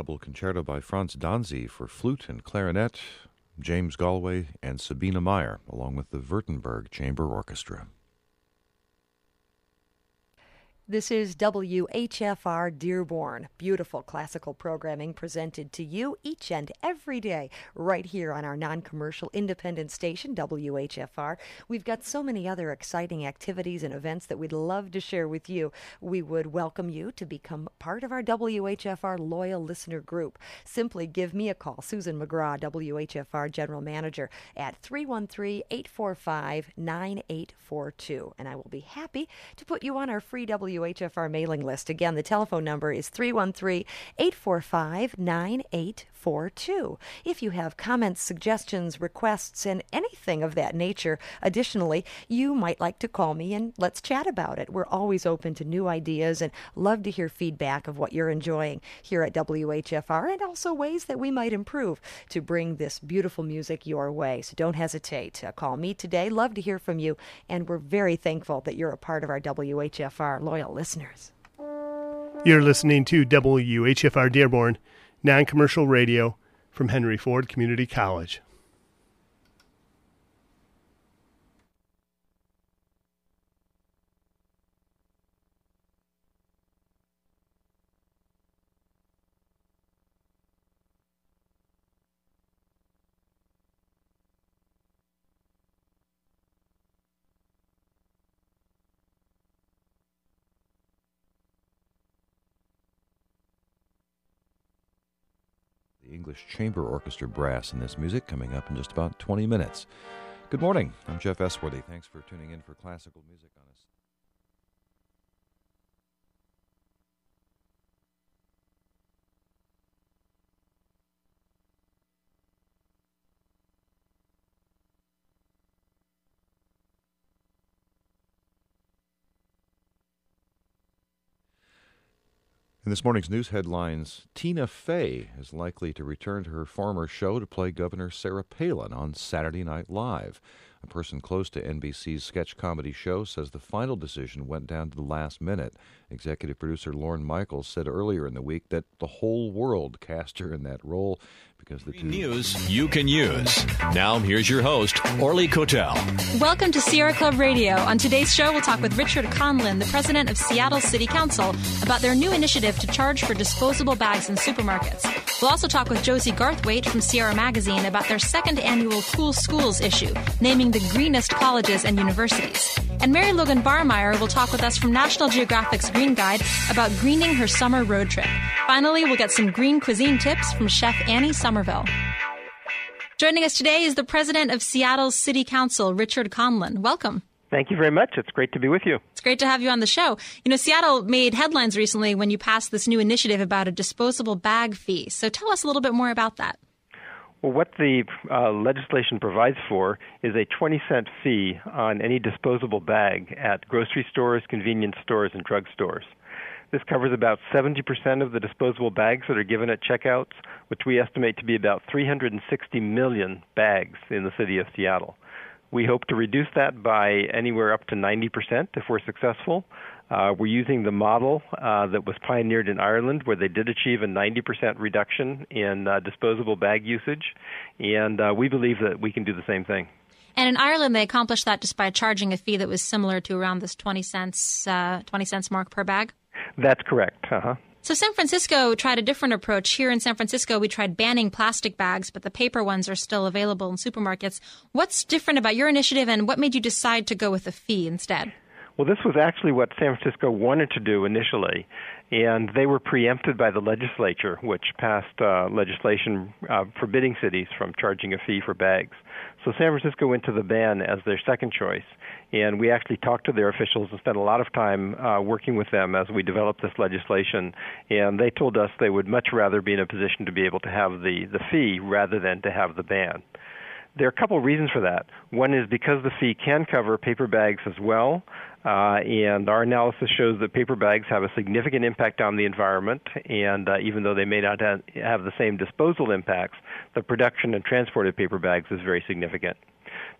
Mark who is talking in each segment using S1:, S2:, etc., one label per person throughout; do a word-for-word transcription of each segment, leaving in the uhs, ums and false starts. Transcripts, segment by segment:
S1: double concerto by Franz Danzi for flute and clarinet, James Galway and Sabina Meyer, along with the Württemberg Chamber Orchestra.
S2: This is W H F R Dearborn, beautiful classical programming presented to you each and every day right here on our non-commercial independent station, W H F R. We've got so many other exciting activities and events that we'd love to share with you. We would welcome you to become part of our W H F R loyal listener group. Simply give me a call, Susan McGraw, W H F R General Manager, at three one three, eight four five, nine eight four two, and I will be happy to put you on our free W H F R mailing list. Again, the telephone number is three one three, eight four five, nine eight four two. If you have comments, suggestions, requests, and anything of that nature, additionally, you might like to call me and let's chat about it. We're always open to new ideas and love to hear feedback of what you're enjoying here at W H F R and also ways that we might improve to bring this beautiful music your way. So don't hesitate. Uh, call me today. Love to hear from you, and we're very thankful that you're a part of our W H F R loyal listeners.
S3: You're listening to W H F R Dearborn, non-commercial radio from Henry Ford Community College.
S1: The English Chamber Orchestra Brass in this music coming up in just about twenty minutes. Good morning. I'm Jeff Esworthy. Thanks for tuning in for classical music on us. In this morning's news headlines, Tina Fey is likely to return to her former show to play Governor Sarah Palin on Saturday Night Live. A person close to N B C's sketch comedy show says the final decision went down to the last minute. Executive producer Lorne Michaels said earlier in the week that the whole world cast her in that role because the two...
S4: News you can use. Now here's your host, Orly Kotel.
S5: Welcome to Sierra Club Radio. On today's show, we'll talk with Richard Conlin, the president of Seattle City Council, about their new initiative to charge for disposable bags in supermarkets. We'll also talk with Josie Garthwaite from Sierra Magazine about their second annual Cool Schools issue, naming the greenest colleges and universities. And Mary Logan Barmeyer will talk with us from National Geographic's Green Guide about greening her summer road trip. Finally, we'll get some green cuisine tips from Chef Annie Somerville. Joining us today is the president of Seattle's City Council, Richard Conlin. Welcome.
S6: Thank you very much. It's great to be with you.
S5: It's great to have you on the show. You know, Seattle made headlines recently when you passed this new initiative about a disposable bag fee. So tell us a little bit more about that.
S6: Well, what the uh, legislation provides for is a twenty cent fee on any disposable bag at grocery stores, convenience stores, and drug stores. This covers about seventy percent of the disposable bags that are given at checkouts, which we estimate to be about three hundred sixty million bags in the city of Seattle. We hope to reduce that by anywhere up to ninety percent if we're successful. Uh, we're using the model uh, that was pioneered in Ireland, where they did achieve a ninety percent reduction in uh, disposable bag usage, and uh, we believe that we can do the same thing.
S5: And in Ireland, they accomplished that just by charging a fee that was similar to around this twenty cents, uh, twenty cents mark per bag?
S6: That's correct. Uh-huh.
S5: So San Francisco tried a different approach. Here in San Francisco, we tried banning plastic bags, but the paper ones are still available in supermarkets. What's different about your initiative, and what made you decide to go with a fee instead?
S6: Well, this was actually what San Francisco wanted to do initially, and they were preempted by the legislature, which passed uh, legislation uh, forbidding cities from charging a fee for bags. So San Francisco went to the ban as their second choice, and we actually talked to their officials and spent a lot of time uh, working with them as we developed this legislation, and they told us they would much rather be in a position to be able to have the, the fee rather than to have the ban. There are a couple of reasons for that. One is because the fee can cover paper bags as well, uh, and our analysis shows that paper bags have a significant impact on the environment, and uh, even though they may not have, have the same disposal impacts, the production and transport of paper bags is very significant.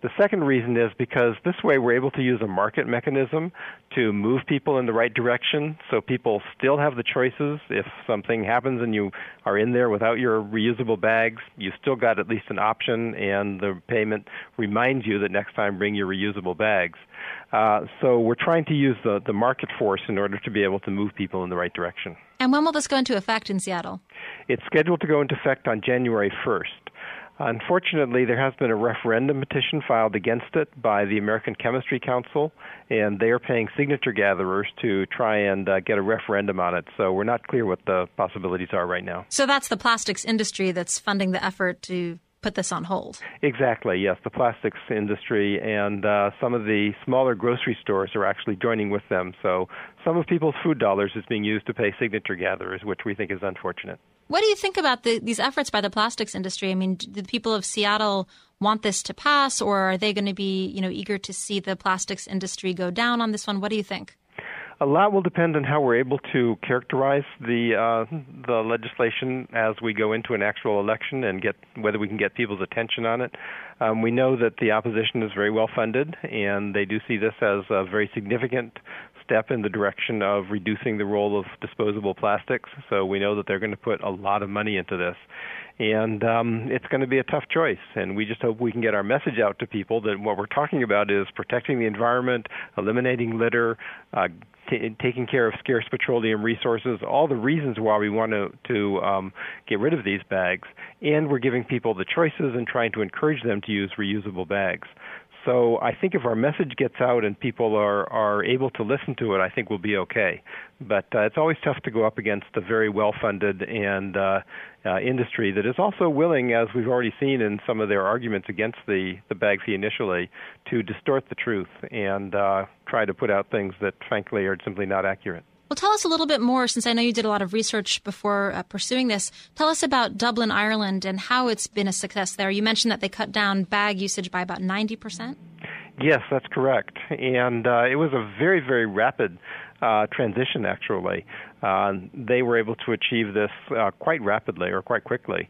S6: The second reason is because this way we're able to use a market mechanism to move people in the right direction, so people still have the choices. If something happens and you are in there without your reusable bags, you still got at least an option, and the payment reminds you that next time bring your reusable bags. Uh, so we're trying to use the, the market force in order to be able to move people in the right direction.
S5: And when will this go into effect in Seattle?
S6: It's scheduled to go into effect on January first. Unfortunately, there has been a referendum petition filed against it by the American Chemistry Council, and they are paying signature gatherers to try and uh, get a referendum on it. So we're not clear what the possibilities are right now.
S5: So that's the plastics industry that's funding the effort to put this on hold.
S6: Exactly, yes. The plastics industry and uh, some of the smaller grocery stores are actually joining with them. So some of people's food dollars is being used to pay signature gatherers, which we think is unfortunate.
S5: What do you think about the, these efforts by the plastics industry? I mean, do the people of Seattle want this to pass, or are they going to be, you know, eager to see the plastics industry go down on this one? What do you think?
S6: A lot will depend on how we're able to characterize the uh, the legislation as we go into an actual election and get whether we can get people's attention on it. Um, we know that the opposition is very well funded, and they do see this as a very significant step in the direction of reducing the role of disposable plastics. So we know that they're going to put a lot of money into this. And um, it's going to be a tough choice, and we just hope we can get our message out to people that what we're talking about is protecting the environment, eliminating litter, uh, t- taking care of scarce petroleum resources, all the reasons why we want to, to um, get rid of these bags, and we're giving people the choices and trying to encourage them to use reusable bags. So I think if our message gets out and people are, are able to listen to it, I think we'll be okay. But uh, it's always tough to go up against a very well-funded and uh, uh, industry that is also willing, as we've already seen in some of their arguments against the, the bag fee initially, to distort the truth and uh, try to put out things that, frankly, are simply not accurate.
S5: Well, tell us a little bit more, since I know you did a lot of research before uh, pursuing this. Tell us about Dublin, Ireland, and how it's been a success there. You mentioned that they cut down bag usage by about ninety percent?
S6: Yes, that's correct. And uh, it was a very, very rapid uh, transition, actually. Uh, they were able to achieve this uh, quite rapidly or quite quickly.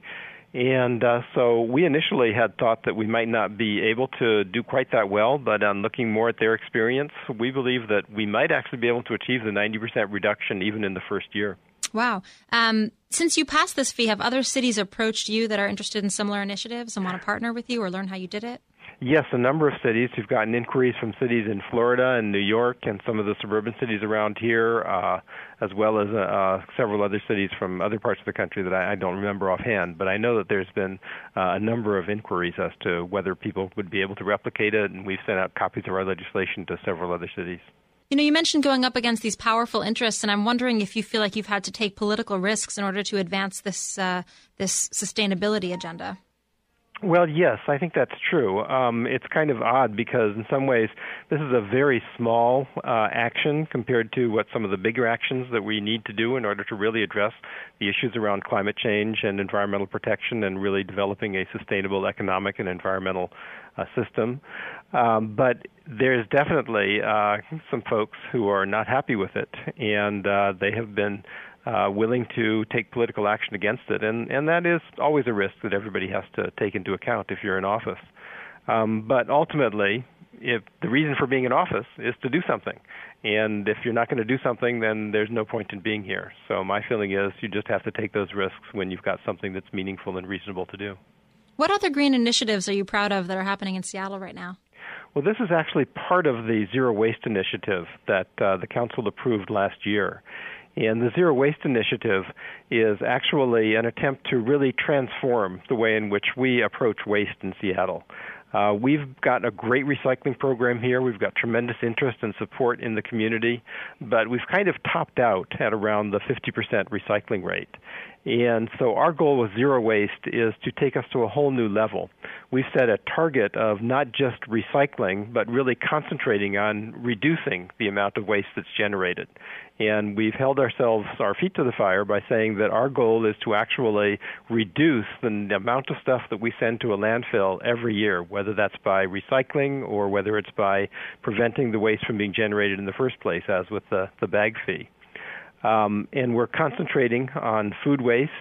S6: And uh, so we initially had thought that we might not be able to do quite that well, but on looking more at their experience, we believe that we might actually be able to achieve the ninety percent reduction even in the first year.
S5: Wow. Um, since you passed this fee, have other cities approached you that are interested in similar initiatives and want to partner with you or learn how you did it?
S6: Yes, a number of cities. We've gotten inquiries from cities in Florida and New York and some of the suburban cities around here, uh, as well as uh, several other cities from other parts of the country that I, I don't remember offhand. But I know that there's been uh, a number of inquiries as to whether people would be able to replicate it, and we've sent out copies of our legislation to several other cities.
S5: You know, you mentioned going up against these powerful interests, and I'm wondering if you feel like you've had to take political risks in order to advance this uh, this sustainability agenda.
S6: Well, yes, I think that's true. Um, it's kind of odd because in some ways this is a very small uh, action compared to what some of the bigger actions that we need to do in order to really address the issues around climate change and environmental protection and really developing a sustainable economic and environmental uh, system. Um, but there's definitely uh, some folks who are not happy with it, and uh, they have been Uh, willing to take political action against it, and, and that is always a risk that everybody has to take into account if you're in office. Um, but ultimately, if the reason for being in office is to do something, and if you're not going to do something, then there's no point in being here. So my feeling is you just have to take those risks when you've got something that's meaningful and reasonable to do.
S5: What other green initiatives are you proud of that are happening in Seattle right now?
S6: Well, this is actually part of the Zero Waste Initiative that uh, the council approved last year. And the Zero Waste Initiative is actually an attempt to really transform the way in which we approach waste in Seattle. Uh, we've got a great recycling program here. We've got tremendous interest and support in the community, but we've kind of topped out at around the fifty percent recycling rate. And so our goal with Zero Waste is to take us to a whole new level. We've set a target of not just recycling, but really concentrating on reducing the amount of waste that's generated. And we've held ourselves, our feet to the fire by saying that our goal is to actually reduce the amount of stuff that we send to a landfill every year, whether that's by recycling or whether it's by preventing the waste from being generated in the first place, as with the, the bag fee. Um, and we're concentrating on food waste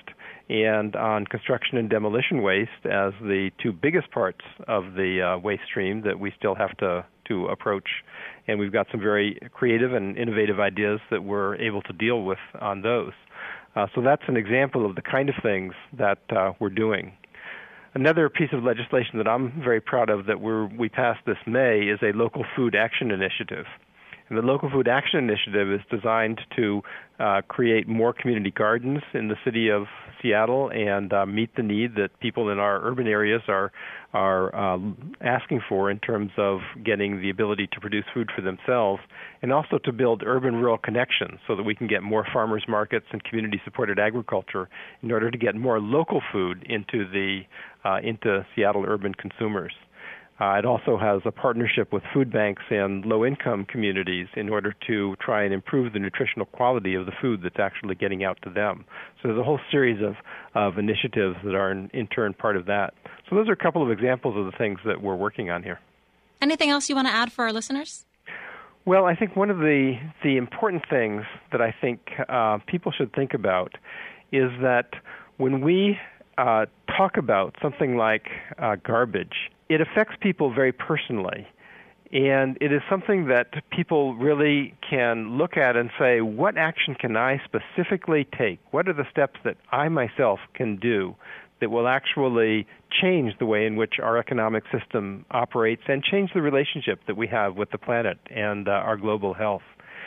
S6: and on construction and demolition waste as the two biggest parts of the uh, waste stream that we still have to, to approach. And we've got some very creative and innovative ideas that we're able to deal with on those. Uh, so that's an example of the kind of things that uh, we're doing. Another piece of legislation that I'm very proud of that we're, we passed this May is a local food action initiative. And the Local Food Action Initiative is designed to uh, create more community gardens in the city of Seattle and uh, meet the need that people in our urban areas are are uh, asking for in terms of getting the ability to produce food for themselves, and also to build urban-rural connections so that we can get more farmers markets and community-supported agriculture in order to get more local food into the uh, into Seattle urban consumers. Uh, it also has a partnership with food banks and low-income communities in order to try and improve the nutritional quality of the food that's actually getting out to them. So there's a whole series of, of initiatives that are in, in turn part of that. So those are a couple of examples of the things that we're working on here.
S5: Anything else you want to add for our listeners?
S6: Well, I think one of the, the important things that I think uh, people should think about is that when we uh, talk about something like uh, garbage, it affects people very personally, and it is something that people really can look at and say, what action can I specifically take? What are the steps that I myself can do that will actually change the way in which our economic system operates and change the relationship that we have with the planet and uh, our global health?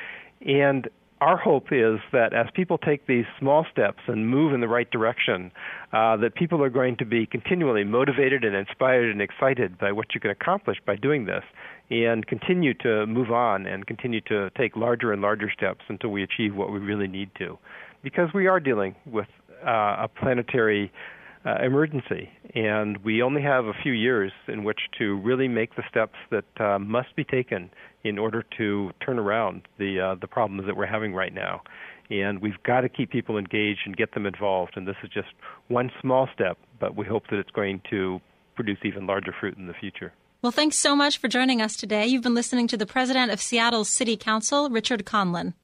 S6: And our hope is that as people take these small steps and move in the right direction, uh, that people are going to be continually motivated and inspired and excited by what you can accomplish by doing this, and continue to move on and continue to take larger and larger steps until we achieve what we really need to. Because we are dealing with uh, a planetary uh, emergency, and we only have a few years in which to really make the steps that uh, must be taken in order to turn around the uh, the problems that we're having right now. And we've got to keep people engaged and get them involved. And this is just one small step, but we hope that it's going to produce even larger fruit in the future.
S5: Well, thanks so much for joining us today. You've been listening to the president of Seattle City Council, Richard Conlin.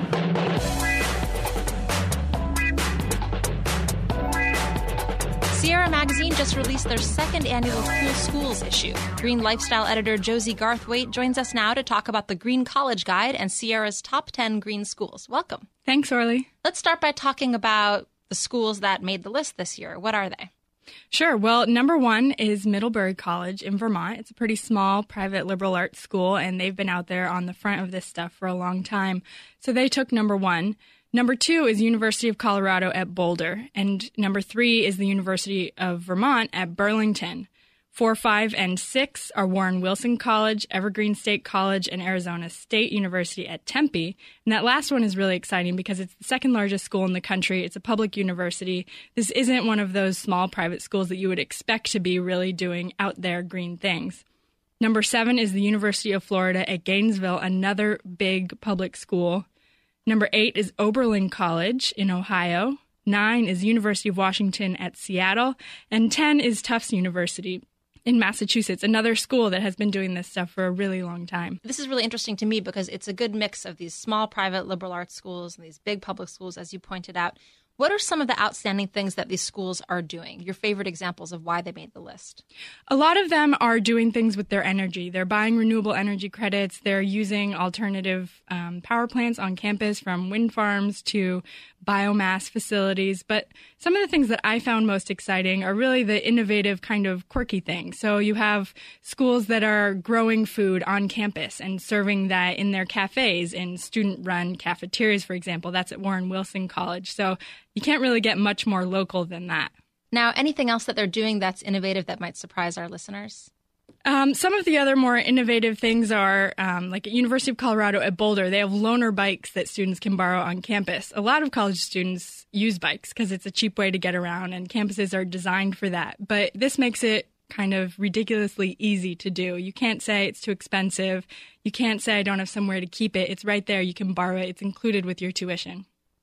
S5: Sierra Magazine just released their second annual Cool Schools issue. Green lifestyle editor Josie Garthwaite joins us now to talk about the Green College Guide and Sierra's top ten green schools. Welcome.
S7: Thanks, Orly.
S5: Let's start by talking about the schools that made the list this year. What are they?
S7: Sure. Well, number one is Middlebury College in Vermont. It's a pretty small private liberal arts school, and they've been out there on the front of this stuff for a long time. So they took number one. Number two is University of Colorado at Boulder, and number three is the University of Vermont at Burlington. Four, five, and six are Warren Wilson College, Evergreen State College, and Arizona State University at Tempe. And that last one is really exciting because it's the second largest school in the country. It's a public university. This isn't one of those small private schools that you would expect to be really doing out there green things. Number seven is the University of Florida at Gainesville, another big public school. Number eight is Oberlin College in Ohio. Nine is University of Washington at Seattle. And ten is Tufts University in Massachusetts, another school that has been doing this stuff for a really long time.
S5: This is really interesting to me because it's a good mix of these small private liberal arts schools and these big public schools, as you pointed out. What are some of the outstanding things that these schools are doing? Your favorite examples of why they made the list?
S7: A lot of them are doing things with their energy. They're buying renewable energy credits. They're using alternative um, power plants on campus, from wind farms to biomass facilities. But some of the things that I found most exciting are really the innovative kind of quirky things. So you have schools that are growing food on campus and serving that in their cafes, in student-run cafeterias, for example. That's at Warren Wilson College. So you can't really get much more local than that.
S5: Now, anything else that they're doing that's innovative that might surprise our listeners?
S7: Um, some of the other more innovative things are, um, like at University of Colorado at Boulder, they have loaner bikes that students can borrow on campus. A lot of college students use bikes because it's a cheap way to get around, and campuses are designed for that. But this makes it kind of ridiculously easy to do. You can't say it's too expensive. You can't say I don't have somewhere to keep it. It's right there. You can borrow it. It's included with your tuition.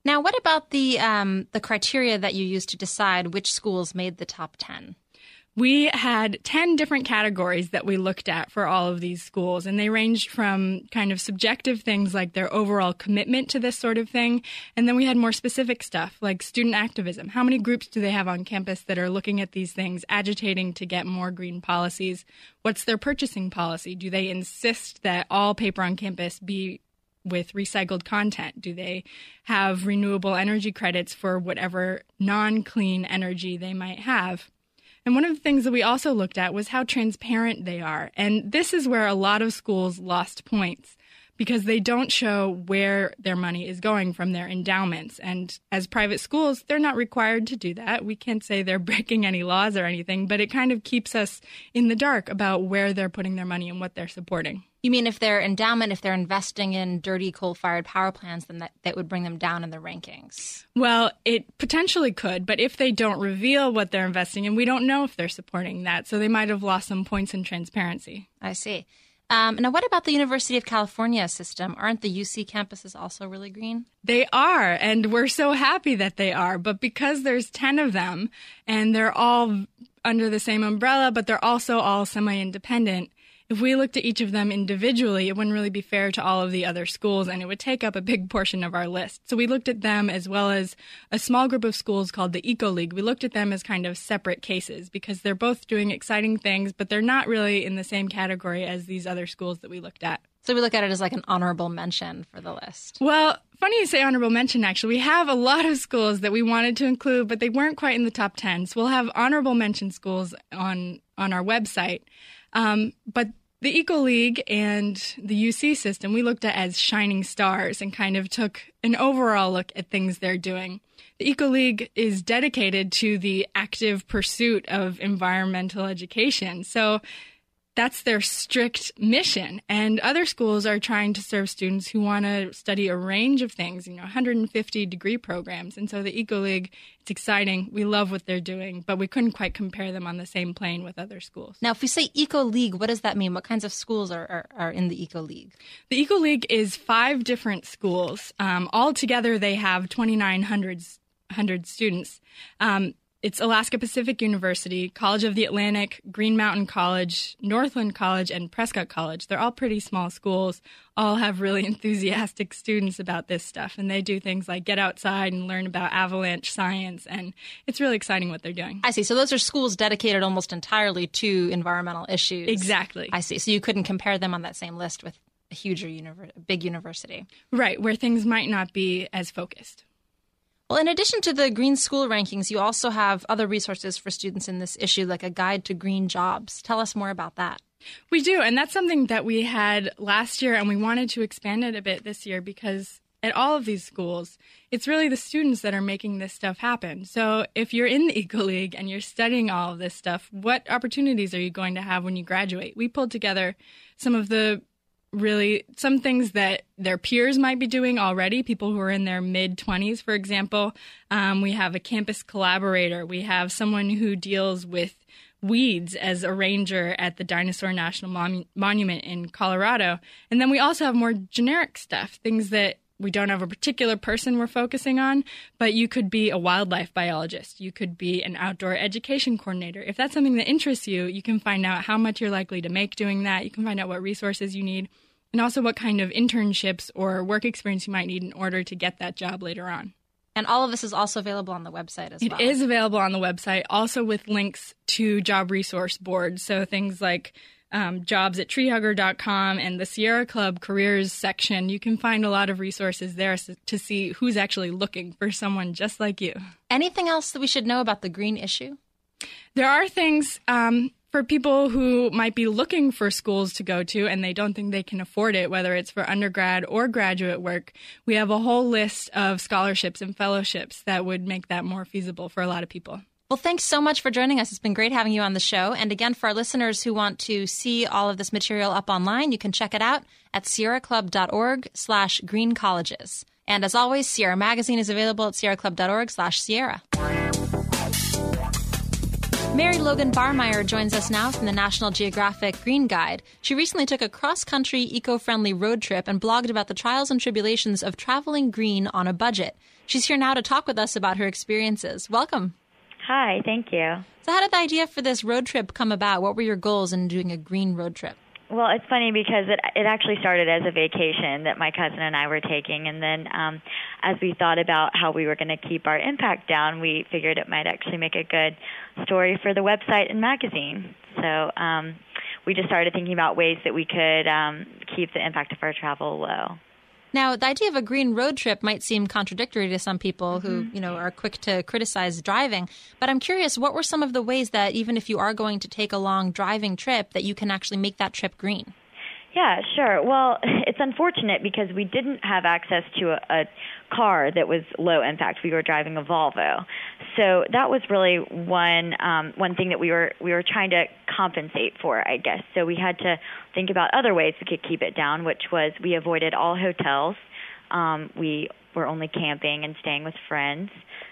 S5: Now, what about the um, the criteria that you used to decide which schools made the top ten?
S7: We had ten different categories that we looked at for all of these schools, and they ranged from kind of subjective things like their overall commitment to this sort of thing, and then we had more specific stuff like student activism. How many groups do they have on campus that are looking at these things, agitating to get more green policies? What's their purchasing policy? Do they insist that all paper on campus be with recycled content? Do they have renewable energy credits for whatever non-clean energy they might have? And one of the things that we also looked at was how transparent they are. And this is where a lot of schools lost points because they don't show where their money is going from their endowments. And as private schools, they're not required to do that. We can't say they're breaking any laws or anything, but it kind of keeps us in the dark about where they're putting their money and what they're supporting.
S5: You mean if their endowment, if they're investing in dirty coal-fired power plants, then that, that would bring them down in the rankings?
S7: Well, it potentially could, but if they don't reveal what they're investing in, we don't know if they're supporting that. So they might have lost some points in transparency.
S5: I see. Um, now, what about the University of California system? Aren't the U C campuses also really green?
S7: They are, and we're so happy that they are. But because there's ten of them, and they're all under the same umbrella, but they're also all semi-independent, if we looked at each of them individually, it wouldn't really be fair to all of the other schools, and it would take up a big portion of our list. So we looked at them as well as a small group of schools called the Eco League. We looked at them as kind of separate cases because they're both doing exciting things, but they're not really in the same category as these other schools that we looked at.
S5: So we look at it as like an honorable mention for the list.
S7: Well, funny you say honorable mention, actually. We have a lot of schools that we wanted to include, but they weren't quite in the top ten. So we'll have honorable mention schools on, on our website. Um, but the Eco League and the U C system, we looked at as shining stars and kind of took an overall look at things they're doing. The Eco League is dedicated to the active pursuit of environmental education. So that's their strict mission. And other schools are trying to serve students who want to study a range of things, you know, one hundred fifty degree programs. And so the Eco League, it's exciting. We love what they're doing, but we couldn't quite compare them on the same plane with other schools.
S5: Now, if we say Eco League, what does that mean? What kinds of schools are, are, are in the Eco League?
S7: The Eco League is five different schools. Um, all together, they have twenty-nine hundred students. Um, It's Alaska Pacific University, College of the Atlantic, Green Mountain College, Northland College, and Prescott College. They're all pretty small schools, all have really enthusiastic students about this stuff. And they do things like get outside and learn about avalanche science. And it's really exciting what they're doing.
S5: I see. So those are schools dedicated almost entirely to environmental issues.
S7: Exactly.
S5: I see. So you couldn't compare them on that same list with a huge, univer- big university.
S7: Right, where things might not be as focused.
S5: Well, in addition to the green school rankings, you also have other resources for students in this issue, like a guide to green jobs. Tell us more about that.
S7: We do, and that's something that we had last year, and we wanted to expand it a bit this year because at all of these schools, it's really the students that are making this stuff happen. So if you're in the Eco League and you're studying all of this stuff, what opportunities are you going to have when you graduate? We pulled together some of the really some things that their peers might be doing already, people who are in their mid-twenties, for example. Um, we have a campus collaborator. We have someone who deals with weeds as a ranger at the Dinosaur National Mon- Monument in Colorado. And then we also have more generic stuff, things that we don't have a particular person we're focusing on, but you could be a wildlife biologist. You could be an outdoor education coordinator. If that's something that interests you, you can find out how much you're likely to make doing that. You can find out what resources you need and also what kind of internships or work experience you might need in order to get that job later on.
S5: And all of this is also available on the website as
S7: it
S5: well.
S7: It is available on the website, also with links to job resource boards. So things like um, jobs at tree hugger dot com and the Sierra Club careers section. You can find a lot of resources there to see who's actually looking for someone just like you.
S5: Anything else that we should know about the green issue?
S7: There are things um, for people who might be looking for schools to go to and they don't think they can afford it, whether it's for undergrad or graduate work. We have a whole list of scholarships and fellowships that would make that more feasible for a lot of people.
S5: Well, thanks so much for joining us. It's been great having you on the show. And again, for our listeners who want to see all of this material up online, you can check it out at sierraclub.org slash green colleges. And as always, Sierra Magazine is available at sierraclub.org slash Sierra. Mary Logan Barmeyer joins us now from the National Geographic Green Guide. She recently took a cross-country, eco-friendly road trip and blogged about the trials and tribulations of traveling green on a budget. She's here now to talk with us about her experiences. Welcome.
S8: Hi, thank you.
S5: So how did the idea for this road trip come about? What were your goals in doing a green road trip?
S8: Well, it's funny because it it actually started as a vacation that my cousin and I were taking, and then um, as we thought about how we were going to keep our impact down, we figured it might actually make a good story for the website and magazine. So um, we just started thinking about ways that we could um, keep the impact of our travel low.
S5: Now, the idea of a green road trip might seem contradictory to some people mm-hmm. who, you know, are quick to criticize driving. But I'm curious, what were some of the ways that even if you are going to take a long driving trip, that you can actually make that trip green?
S8: Yeah, sure. Well, it's unfortunate because we didn't have access to a, a car that was low impact. We were driving a Volvo. So that was really one um, one thing that we were we were trying to compensate for, I guess. So we had to think about other ways we could keep it down, which was we avoided all hotels. Um, we were only camping and staying with friends.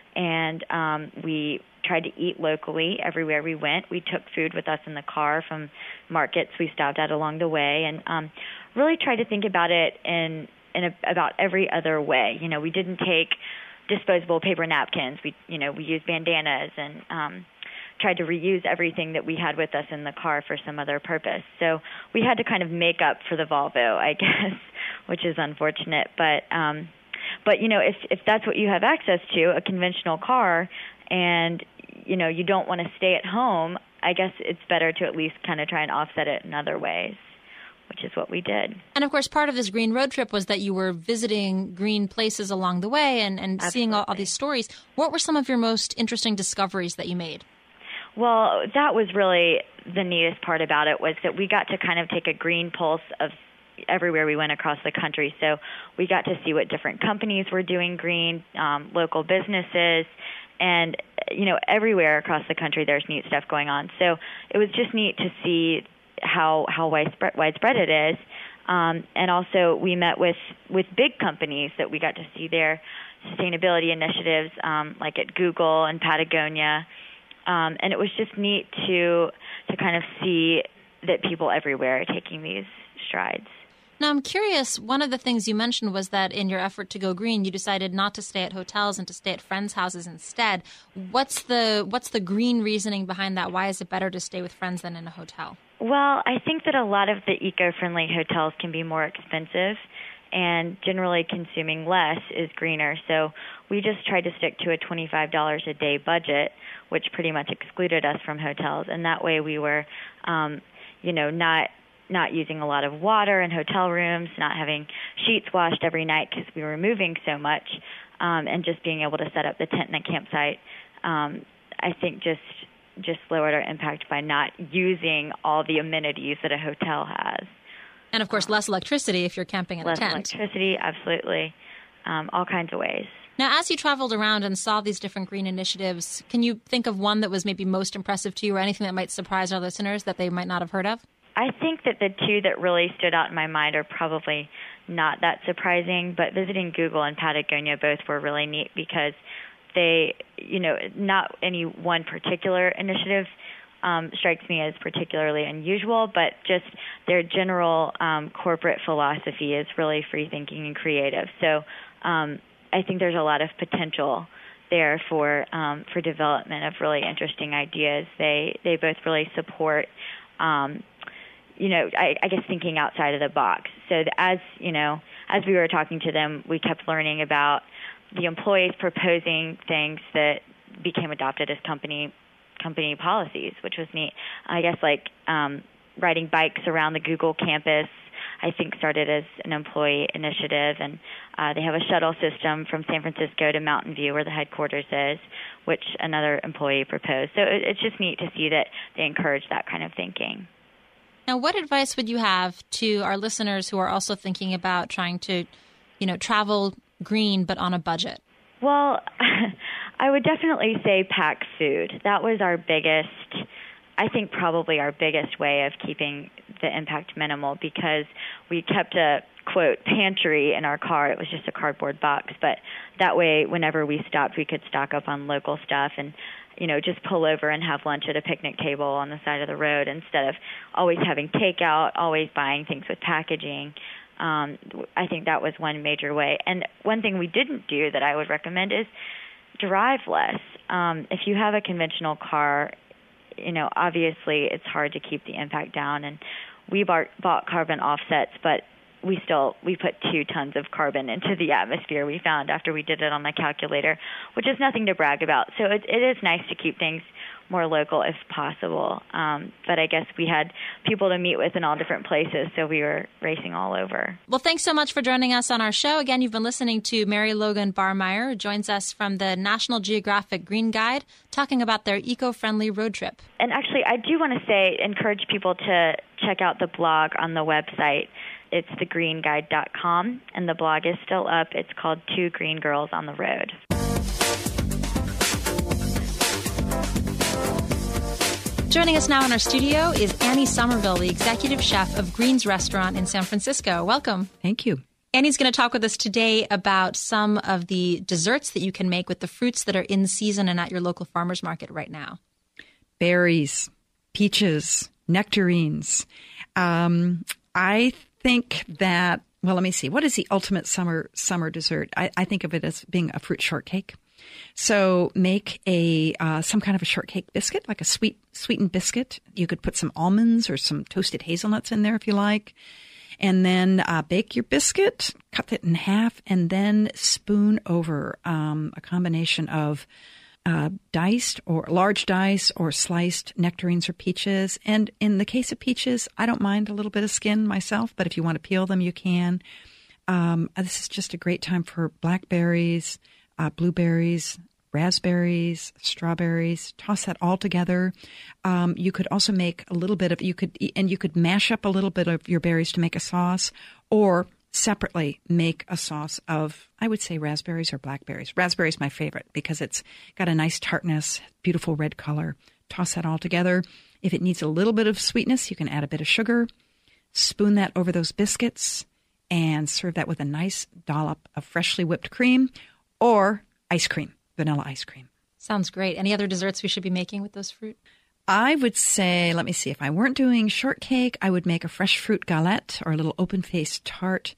S8: And um, we tried to eat locally everywhere we went. We took food with us in the car from markets we stopped at along the way, and um, really tried to think about it in in a, about every other way. You know, we didn't take disposable paper napkins. We, you know, we used bandanas and um, tried to reuse everything that we had with us in the car for some other purpose. So we had to kind of make up for the Volvo, I guess, which is unfortunate, but. Um, But, you know, if if that's what you have access to, a conventional car, and, you know, you don't want to stay at home, I guess it's better to at least kind of try and offset it in other ways, which is what we did.
S5: And, of course, part of this green road trip was that you were visiting green places along the way and, and seeing all, all these stories. What were some of your most interesting discoveries that you made?
S8: Well, that was really the neatest part about it, was that we got to kind of take a green pulse of everywhere we went across the country. So we got to see what different companies were doing green, um, local businesses, and, you know, everywhere across the country there's neat stuff going on. So it was just neat to see how how widespread, widespread it is. Um, and also we met with, with big companies that we got to see their sustainability initiatives, um, like at Google and Patagonia. Um, and it was just neat to to kind of see that people everywhere are taking these strides.
S5: Now, I'm curious, one of the things you mentioned was that in your effort to go green, you decided not to stay at hotels and to stay at friends' houses instead. What's the what's the green reasoning behind that? Why is it better to stay with friends than in a hotel?
S8: Well, I think that a lot of the eco-friendly hotels can be more expensive, and generally consuming less is greener. So we just tried to stick to a twenty-five dollars a day budget, which pretty much excluded us from hotels. And that way we were, um, you know, not... not using a lot of water in hotel rooms, not having sheets washed every night because we were moving so much, um, and just being able to set up the tent in the campsite, um, I think just just lowered our impact by not using all the amenities that a hotel has.
S5: And, of course, less electricity if you're camping in
S8: less
S5: a tent.
S8: Less electricity, absolutely, um, all kinds of ways.
S5: Now, as you traveled around and saw these different green initiatives, can you think of one that was maybe most impressive to you, or anything that might surprise our listeners that they might not have heard of?
S8: I think that the two that really stood out in my mind are probably not that surprising, but visiting Google and Patagonia both were really neat because they, you know, not any one particular initiative um, strikes me as particularly unusual, but just their general um, corporate philosophy is really free thinking and creative. So um, I think there's a lot of potential there for um, for development of really interesting ideas. They they both really support um, you know, I, I guess thinking outside of the box. So as, you know, as we were talking to them, we kept learning about the employees proposing things that became adopted as company company policies, which was neat. I guess like um, riding bikes around the Google campus, I think started as an employee initiative. And uh, they have a shuttle system from San Francisco to Mountain View, where the headquarters is, which another employee proposed. So it, it's just neat to see that they encourage that kind of thinking.
S5: Now, what advice would you have to our listeners who are also thinking about trying to, you know, travel green but on a budget?
S8: Well, I would definitely say pack food. That was our biggest, I think probably our biggest way of keeping the impact minimal, because we kept a, quote, pantry in our car. It was just a cardboard box, but that way whenever we stopped, we could stock up on local stuff and, you know, just pull over and have lunch at a picnic table on the side of the road instead of always having takeout, always buying things with packaging. Um, I think that was one major way. And one thing we didn't do that I would recommend is drive less. Um, if you have a conventional car, you know, obviously it's hard to keep the impact down. And we bought, bought carbon offsets, but we still we put two tons of carbon into the atmosphere, we found, after we did it on the calculator, which is nothing to brag about. So it, it is nice to keep things more local if possible. Um, but I guess we had people to meet with in all different places, so we were racing all over.
S5: Well, thanks so much for joining us on our show. Again, you've been listening to Mary Logan Barmeyer, who joins us from the National Geographic Green Guide, talking about their eco-friendly road trip.
S8: And actually, I do want to say, encourage people to check out the blog on the website. It's the green guide dot com, and the blog is still up. It's called Two Green Girls on the Road.
S5: Joining us now in our studio is Annie Somerville, the executive chef of Green's Restaurant in San Francisco. Welcome.
S9: Thank you.
S5: Annie's going to talk with us today about some of the desserts that you can make with the fruits that are in season and at your local farmers market right now.
S9: Berries, peaches, nectarines. Um, I think that, well, let me see. What is the ultimate summer summer dessert? I, I think of it as being a fruit shortcake. So make a uh, some kind of a shortcake biscuit, like a sweet sweetened biscuit. You could put some almonds or some toasted hazelnuts in there if you like. And then uh, bake your biscuit, cut it in half, and then spoon over um, a combination of uh, diced or large dice or sliced nectarines or peaches. And in the case of peaches, I don't mind a little bit of skin myself, but if you want to peel them, you can. Um, this is just a great time for blackberries, Uh, blueberries, raspberries, strawberries. Toss that all together. Um, you could also make a little bit of, you could, and you could mash up a little bit of your berries to make a sauce, or separately make a sauce of, I would say, raspberries or blackberries. Raspberry is my favorite because it's got a nice tartness, beautiful red color. Toss that all together. If it needs a little bit of sweetness, you can add a bit of sugar. Spoon that over those biscuits and serve that with a nice dollop of freshly whipped cream. Or ice cream, vanilla ice cream.
S5: Sounds great. Any other desserts we should be making with those fruit?
S9: I would say, let me see, if I weren't doing shortcake, I would make a fresh fruit galette or a little open-faced tart.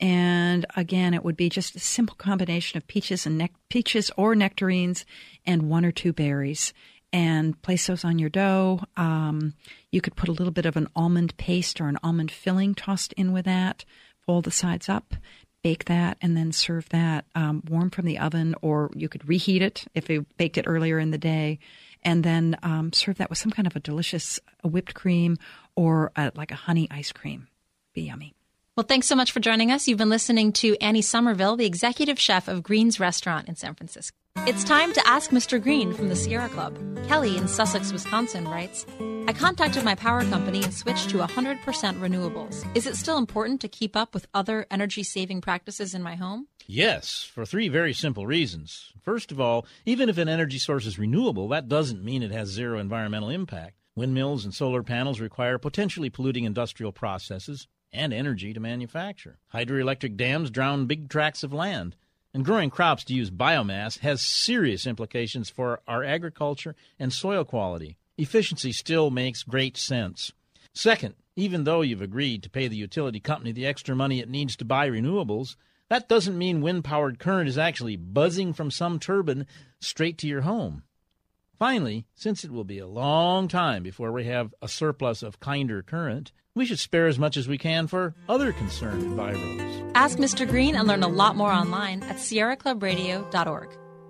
S9: And again, it would be just a simple combination of peaches and nec- peaches or nectarines and one or two berries. And place those on your dough. Um, you could put a little bit of an almond paste or an almond filling tossed in with that. Fold the sides up. Bake that and then serve that um, warm from the oven, or you could reheat it if you baked it earlier in the day, and then um, serve that with some kind of a delicious a whipped cream or a, like a honey ice cream. Be yummy.
S5: Well, thanks so much for joining us. You've been listening to Annie Somerville, the executive chef of Green's Restaurant in San Francisco. It's time to ask Mister Green from the Sierra Club. Kelly in Sussex, Wisconsin writes, I contacted my power company and switched to one hundred percent renewables. Is it still important to keep up with other energy-saving practices in my home?
S10: Yes, for three very simple reasons. First of all, even if an energy source is renewable, that doesn't mean it has zero environmental impact. Windmills and solar panels require potentially polluting industrial processes and energy to manufacture. Hydroelectric dams drown big tracts of land. And growing crops to use biomass has serious implications for our agriculture and soil quality. Efficiency still makes great sense. Second, even though you've agreed to pay the utility company the extra money it needs to buy renewables, that doesn't mean wind-powered current is actually buzzing from some turbine straight to your home. Finally, since it will be a long time before we have a surplus of kinder current, we should spare as much as we can for other concerned enviros.
S5: Ask Mister Green and learn a lot more online at sierra club radio dot org.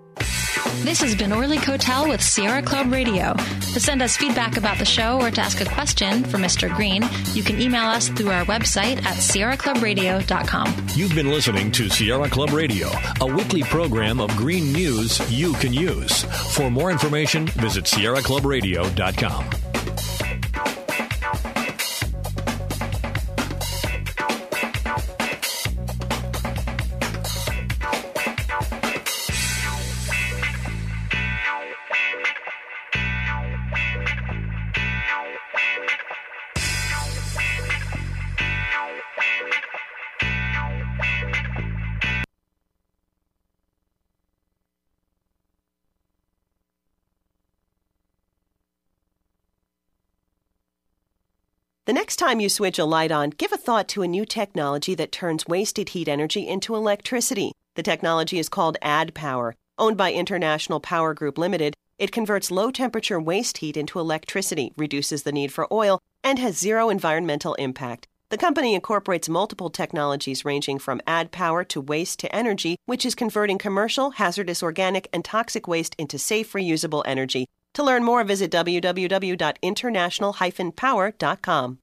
S5: This has been Orly Cotel with Sierra Club Radio. To send us feedback about the show or to ask a question for Mister Green, you can email us through our website at sierra club radio dot com.
S4: You've been listening to Sierra Club Radio, a weekly program of green news you can use. For more information, visit sierra club radio dot com.
S11: The next time you switch a light on, give a thought to a new technology that turns wasted heat energy into electricity. The technology is called AddPower. Owned by International Power Group Limited, it converts low-temperature waste heat into electricity, reduces the need for oil, and has zero environmental impact. The company incorporates multiple technologies ranging from AddPower to waste to energy, which is converting commercial, hazardous organic, and toxic waste into safe, reusable energy. To learn more, visit w w w dot international dash power dot com.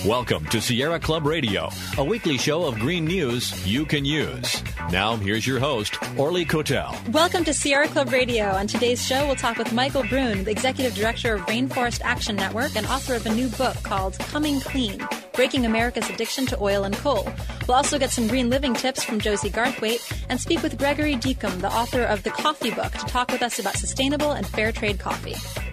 S4: Welcome to Sierra Club Radio, a weekly show of green news you can use. Now, here's your host, Orly Kotel.
S5: Welcome to Sierra Club Radio. On today's show, we'll talk with Michael Brune, the Executive Director of Rainforest Action Network and author of a new book called Coming Clean, Breaking America's Addiction to Oil and Coal. We'll also get some green living tips from Josie Garthwaite and speak with Gregory Deacom, the author of The Coffee Book, to talk with us about sustainable and fair trade coffee.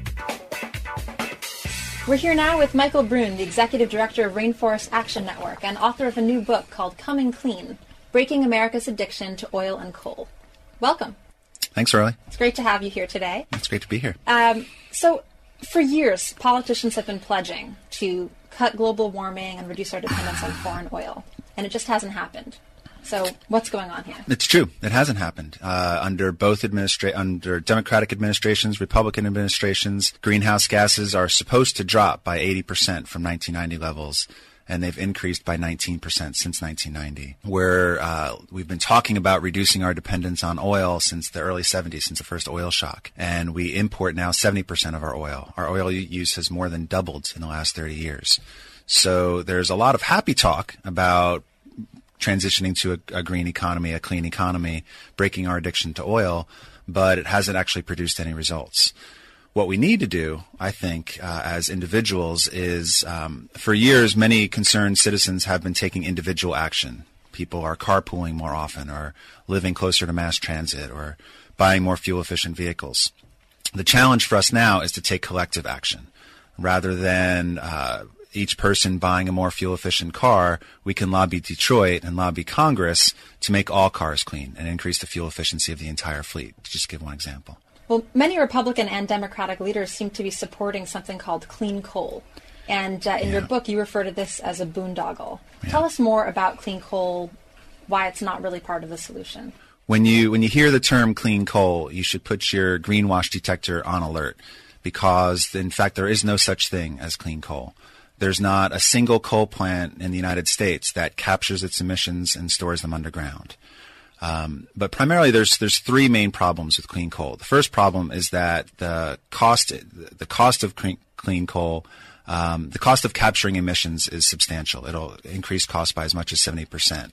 S5: We're here now with Michael Brune, the Executive Director of Rainforest Action Network and author of a new book called Coming Clean, Breaking America's Addiction to Oil and Coal. Welcome.
S12: Thanks, Orly.
S5: It's great to have you here today.
S12: It's great to be here.
S5: Um, so, for years, politicians have been pledging to cut global warming and reduce our dependence on foreign oil, and it just hasn't happened. So what's going on here?
S12: It's true. It hasn't happened. Uh, under both administra- under Democratic administrations, Republican administrations, greenhouse gases are supposed to drop by eighty percent from nineteen ninety levels, and they've increased by nineteen percent since nineteen ninety. Where uh, we've been talking about reducing our dependence on oil since the early seventies, since the first oil shock, and we import now seventy percent of our oil. Our oil use has more than doubled in the last thirty years. So there's a lot of happy talk about transitioning to a, a green economy, a clean economy, breaking our addiction to oil, but it hasn't actually produced any results. What we need to do, I think, uh, as individuals is, um, for years, many concerned citizens have been taking individual action. People are carpooling more often, or living closer to mass transit, or buying more fuel-efficient vehicles. The challenge for us now is to take collective action. Rather than uh, each person buying a more fuel-efficient car, we can lobby Detroit and lobby Congress to make all cars clean and increase the fuel efficiency of the entire fleet, to just give one example.
S5: Well, many Republican and Democratic leaders seem to be supporting something called clean coal. And uh, in yeah. your book, you refer to this as a boondoggle. Yeah. Tell us more about clean coal, why it's not really part of the solution.
S12: When you when you hear the term clean coal, you should put your greenwash detector on alert, because, in fact, there is no such thing as clean coal. There's not a single coal plant in the United States that captures its emissions and stores them underground. Um, but primarily, there's there's three main problems with clean coal. The first problem is that the cost the cost of clean, clean coal, um, the cost of capturing emissions is substantial. It'll increase costs by as much as seventy percent.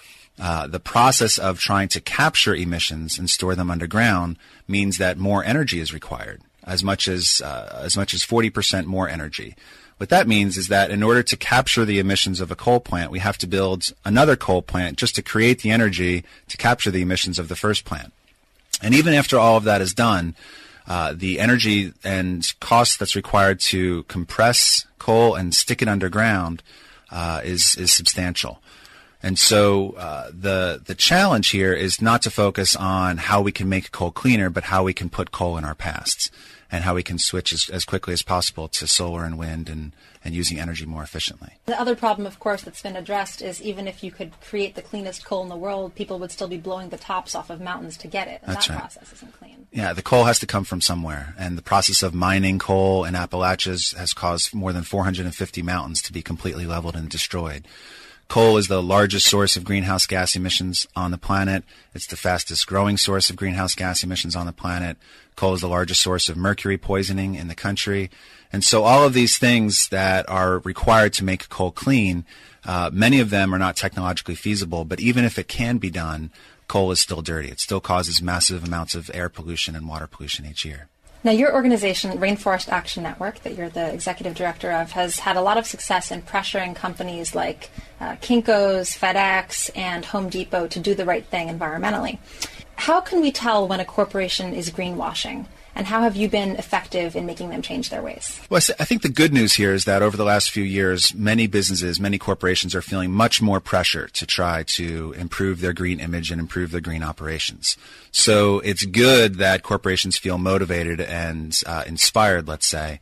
S12: Uh, the process of trying to capture emissions and store them underground means that more energy is required, as much as uh, as much as forty percent more energy. What that means is that in order to capture the emissions of a coal plant, we have to build another coal plant just to create the energy to capture the emissions of the first plant. And even after all of that is done, uh, the energy and cost that's required to compress coal and stick it underground uh, is is substantial. And so uh, the the challenge here is not to focus on how we can make coal cleaner, but how we can put coal in our pasts, and how we can switch as, as quickly as possible to solar and wind and, and using energy more efficiently.
S5: The other problem, of course, that's been addressed is even if you could create the cleanest coal in the world, people would still be blowing the tops off of mountains to get it, and
S12: that's
S5: that
S12: right.
S5: process isn't clean.
S12: Yeah, the coal has to come from somewhere, and the process of mining coal in Appalachias has caused more than four hundred fifty mountains to be completely leveled and destroyed. Coal is the largest source of greenhouse gas emissions on the planet. It's the fastest growing source of greenhouse gas emissions on the planet. Coal is the largest source of mercury poisoning in the country. And so all of these things that are required to make coal clean, uh, many of them are not technologically feasible, but even if it can be done, coal is still dirty. It still causes massive amounts of air pollution and water pollution each year.
S5: Now, your organization, Rainforest Action Network, that you're the executive director of, has had a lot of success in pressuring companies like uh, Kinko's, FedEx, and Home Depot to do the right thing environmentally. How can we tell when a corporation is greenwashing? And how have you been effective in making them change their ways?
S12: Well, I think the good news here is that over the last few years, many businesses, many corporations are feeling much more pressure to try to improve their green image and improve their green operations. So it's good that corporations feel motivated and uh, inspired, let's say,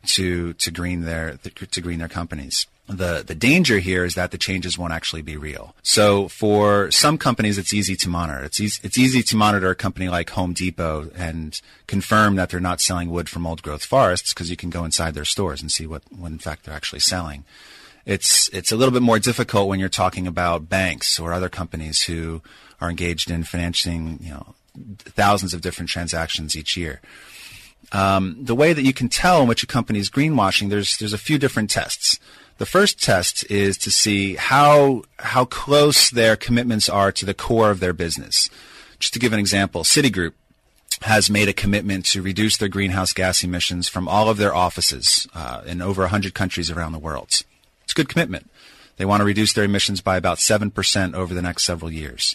S12: to to green their to green their companies. The the danger here is that the changes won't actually be real. So for some companies, it's easy to monitor. It's easy, it's easy to monitor a company like Home Depot and confirm that they're not selling wood from old-growth forests, because you can go inside their stores and see what, what in fact they're actually selling. It's it's a little bit more difficult when you're talking about banks or other companies who are engaged in financing, you know, thousands of different transactions each year. Um, the way that you can tell which a company is greenwashing, there's there's a few different tests. The first test is to see how how close their commitments are to the core of their business. Just to give an example, Citigroup has made a commitment to reduce their greenhouse gas emissions from all of their offices uh, in over one hundred countries around the world. It's a good commitment. They want to reduce their emissions by about seven percent over the next several years.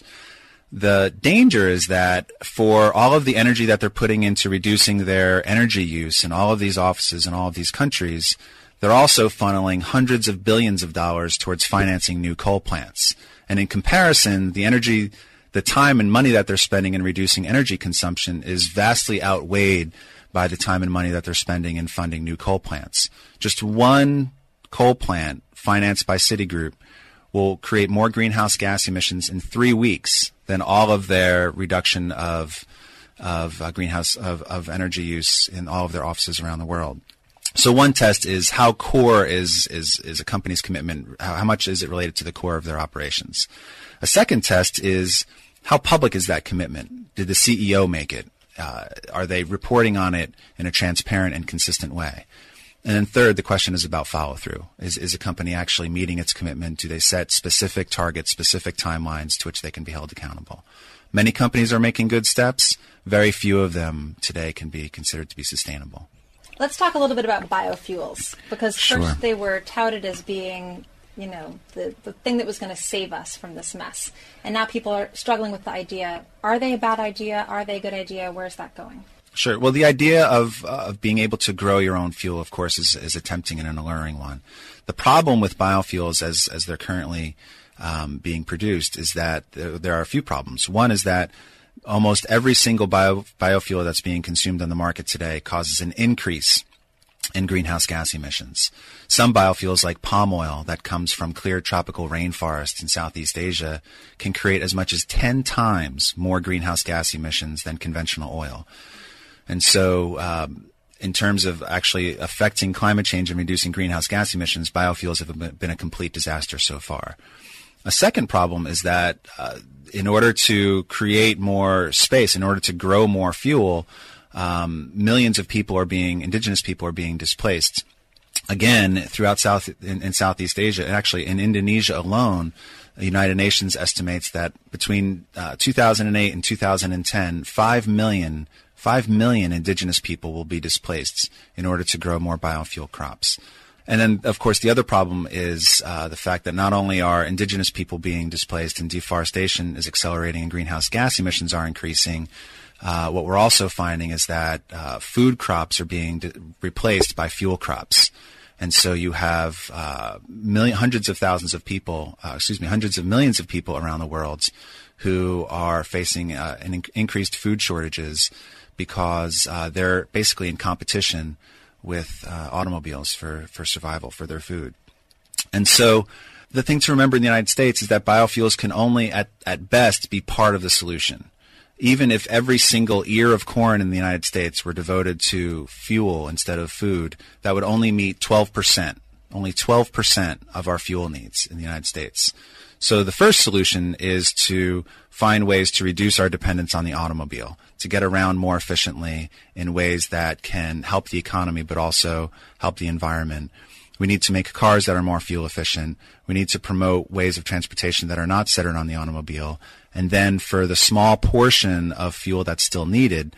S12: The danger is that for all of the energy that they're putting into reducing their energy use in all of these offices in all of these countries, they're also funneling hundreds of billions of dollars towards financing new coal plants. And in comparison, the energy, the time and money that they're spending in reducing energy consumption is vastly outweighed by the time and money that they're spending in funding new coal plants. Just one coal plant financed by Citigroup will create more greenhouse gas emissions in three weeks than all of their reduction of of uh, greenhouse of, of energy use in all of their offices around the world. So one test is how core is is is a company's commitment, how, how much is it related to the core of their operations. A second test is how public is that commitment? Did the C E O make it? Uh, are they reporting on it in a transparent and consistent way? And then third, the question is about follow-through. Is, is a company actually meeting its commitment? Do they set specific targets, specific timelines to which they can be held accountable? Many companies are making good steps. Very few of them today can be considered to be sustainable.
S13: Let's talk a little bit about biofuels, because first
S12: Sure.
S13: they were touted as being, you know, the, the thing that was going to save us from this mess. And now people are struggling with the idea. Are they a bad idea? Are they a good idea? Where's that going?
S12: Sure. Well, the idea of, uh, of being able to grow your own fuel, of course, is, is a tempting and an alluring one. The problem with biofuels as, as they're currently um, being produced is that there, there are a few problems. One is that almost every single bio, biofuel that's being consumed on the market today causes an increase in greenhouse gas emissions. Some biofuels, like palm oil that comes from clear tropical rainforests in Southeast Asia, can create as much as ten times more greenhouse gas emissions than conventional oil. And so um, in terms of actually affecting climate change and reducing greenhouse gas emissions, biofuels have been a complete disaster so far. A second problem is that uh, in order to create more space, in order to grow more fuel, um, millions of people are being, indigenous people are being displaced. Again, throughout South in, in Southeast Asia, and actually in Indonesia alone, the United Nations estimates that between uh, two thousand eight and two thousand ten, five million Five million indigenous people will be displaced in order to grow more biofuel crops. And then, of course, the other problem is uh, the fact that not only are indigenous people being displaced and deforestation is accelerating and greenhouse gas emissions are increasing, uh, what we're also finding is that uh, food crops are being d- replaced by fuel crops. And so you have uh, million, hundreds of thousands of people, uh, excuse me, hundreds of millions of people around the world who are facing uh, an in- increased food shortages because uh, they're basically in competition with uh, automobiles for, for survival, for their food. And so the thing to remember in the United States is that biofuels can only at, at best be part of the solution. Even if every single ear of corn in the United States were devoted to fuel instead of food, that would only meet twelve percent, only twelve percent of our fuel needs in the United States. So the first solution is to find ways to reduce our dependence on the automobile, to get around more efficiently in ways that can help the economy but also help the environment. We need to make cars that are more fuel efficient. We need to promote ways of transportation that are not centered on the automobile. And then for the small portion of fuel that's still needed,